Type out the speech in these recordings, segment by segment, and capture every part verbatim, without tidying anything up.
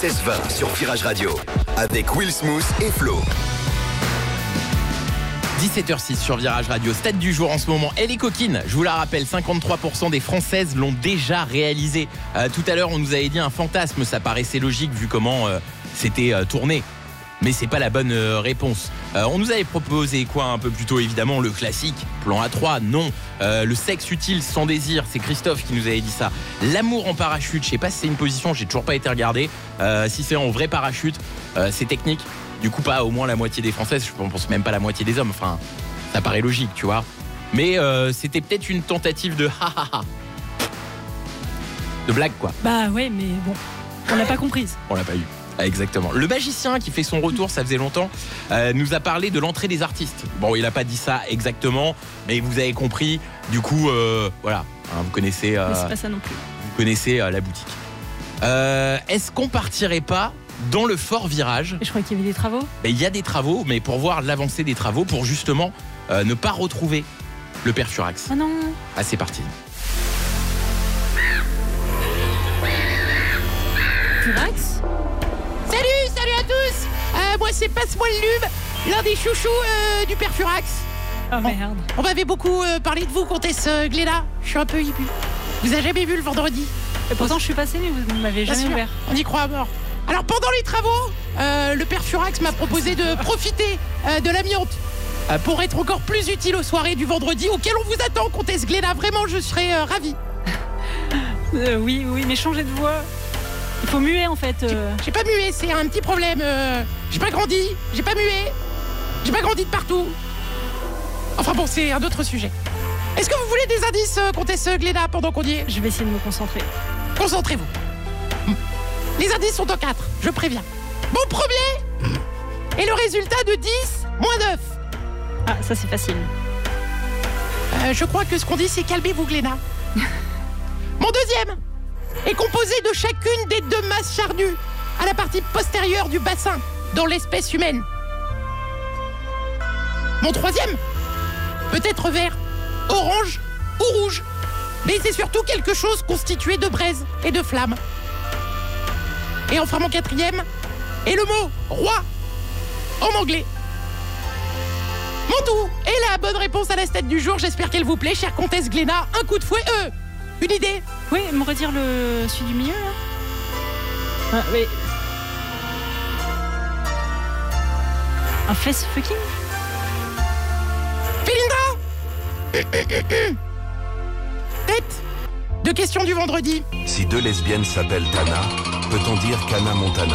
seize vingt sur Virage Radio avec Will Smooth et Flo. dix-sept heures six sur Virage Radio. Stade du jour en ce moment. Elle est coquine. Je vous la rappelle, cinquante-trois pour cent des Françaises l'ont déjà réalisé. Euh, tout à l'heure, on nous avait dit un fantasme. Ça paraissait logique vu comment euh, c'était euh, tourné. Mais c'est pas la bonne euh, réponse. Euh, on nous avait proposé quoi un peu plus tôt, évidemment, le classique, plan A trois, non. Euh, le sexe utile sans désir, c'est Christophe qui nous avait dit ça. L'amour en parachute, je sais pas si c'est une position, j'ai toujours pas été regardé. Euh, si c'est en vrai parachute, euh, c'est technique. Du coup, pas au moins la moitié des Françaises, je pense même pas la moitié des hommes. Enfin, ça paraît logique, tu vois. Mais euh, c'était peut-être une tentative de ha ha ha. De blague, quoi. Bah ouais, mais bon, on l'a pas comprise. On l'a pas eu. Ah, exactement. Le magicien qui fait son retour, ça faisait longtemps, euh, nous a parlé de l'entrée des artistes. Bon, il a pas dit ça exactement, mais vous avez compris. Du coup, euh, voilà, hein, vous connaissez. Euh, mais c'est pas ça non plus. Vous connaissez euh, la boutique. Euh, est-ce qu'on partirait pas dans le fort virage? Et je croyais qu'il y avait des travaux. Ben, il y a des travaux, mais pour voir l'avancée des travaux, pour justement euh, ne pas retrouver le père Furax. Ah non. Ah, c'est parti. Furax? Salut, salut à tous. euh, Moi c'est Passe-moi le lube, l'un des chouchous euh, du père Furax. Oh merde. On m'avait beaucoup euh, parlé de vous, comtesse euh, Gléna. Je suis un peu hippie. Vous avez jamais vu le vendredi? Et pourtant je suis passée, mais vous ne m'avez Bien jamais sûr, ouvert. on y croit à mort. Alors pendant les travaux, euh, le père Furax m'a proposé de profiter euh, de l'amiante euh, pour être encore plus utile aux soirées du vendredi auquel on vous attend, comtesse Gléna. Vraiment, je serais euh, ravie. Euh, oui, oui, mais changez de voix. Il faut muer en fait. Euh... J'ai pas mué, c'est un petit problème. Euh, j'ai pas grandi, j'ai pas mué, j'ai pas grandi de partout. Enfin bon, c'est un autre sujet. Est-ce que vous voulez des indices, euh, comtesse Gléna, pendant qu'on y est? Je vais essayer de me concentrer. Concentrez-vous. Les indices sont en quatre, je préviens. Mon premier est le résultat de dix moins neuf. Ah, ça c'est facile. Euh, je crois que ce qu'on dit, c'est calmez-vous, Gléna. Mon deuxième est composé de chacune des deux masses charnues à la partie postérieure du bassin dans l'espèce humaine. Mon troisième peut être vert, orange ou rouge, mais c'est surtout quelque chose constitué de braise et de flammes. Et enfin mon quatrième est le mot roi en anglais. Mon tout est la bonne réponse à la stat du jour. J'espère qu'elle vous plaît, chère comtesse Gléna. Un coup de fouet, euh, une idée? Oui, me redire le celui du milieu là. Ah, mais... Un face fucking. Philindra. Tête de question du vendredi. Si deux lesbiennes s'appellent Tana, peut-on dire Cana Montana?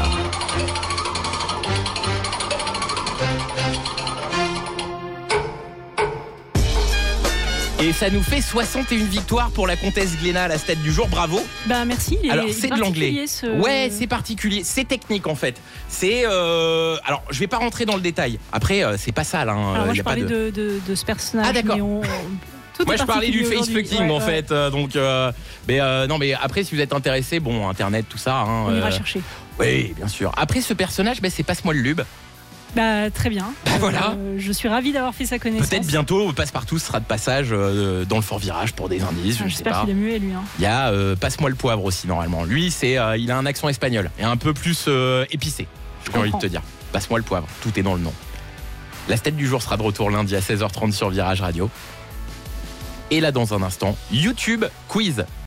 Et ça nous fait soixante et une victoires pour la comtesse Gléna à la stade du jour. Bravo. Bah merci. Alors c'est de l'anglais. Ce... Ouais, c'est particulier, c'est technique en fait. C'est euh... alors je vais pas rentrer dans le détail. Après euh, c'est pas sale. Hein. Alors moi y je a parlais pas de... de... De, de ce personnage. Ah d'accord. Mais on... Tout moi je parlais du face fucking ouais, en ouais. fait. Euh, donc euh... mais euh, non mais après si vous êtes intéressé, bon internet tout ça. Hein, on ira euh... chercher. Oui bien sûr. Après ce personnage, bah, c'est Passe-moi le lube. Bah très bien. Bah, voilà. Euh, je suis ravie d'avoir fait sa connaissance. Peut-être bientôt Passe-Partout sera de passage euh, dans le fort virage pour des indices. Ah, je sais j'espère pas. qu'il est muet lui. Hein. Il y a euh, Passe-moi le poivre aussi normalement. Lui c'est euh, il a un accent espagnol et un peu plus euh, épicé. J'ai envie de te dire. Passe-moi le poivre. Tout est dans le nom. La stat du jour sera de retour lundi à seize heures trente sur Virage Radio. Et là dans un instant, YouTube quiz.